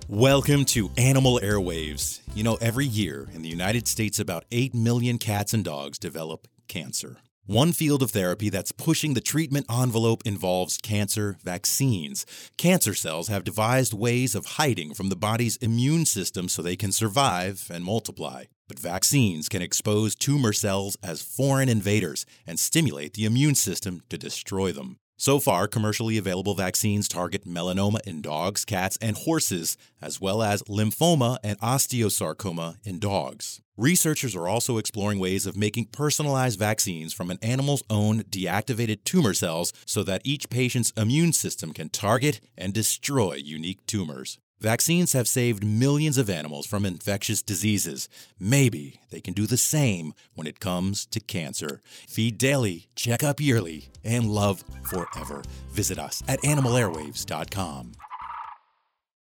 Welcome to Animal Airwaves. You know, every year in the United States, about 8 million cats and dogs develop cancer. One field of therapy that's pushing the treatment envelope involves cancer vaccines. Cancer cells have devised ways of hiding from the body's immune system so they can survive and multiply. But vaccines can expose tumor cells as foreign invaders and stimulate the immune system to destroy them. So far, commercially available vaccines target melanoma in dogs, cats, and horses, as well as lymphoma and osteosarcoma in dogs. Researchers are also exploring ways of making personalized vaccines from an animal's own deactivated tumor cells so that each patient's immune system can target and destroy unique tumors. Vaccines have saved millions of animals from infectious diseases. Maybe they can do the same when it comes to cancer. Feed daily, check up yearly, and love forever. Visit us at animalairwaves.com.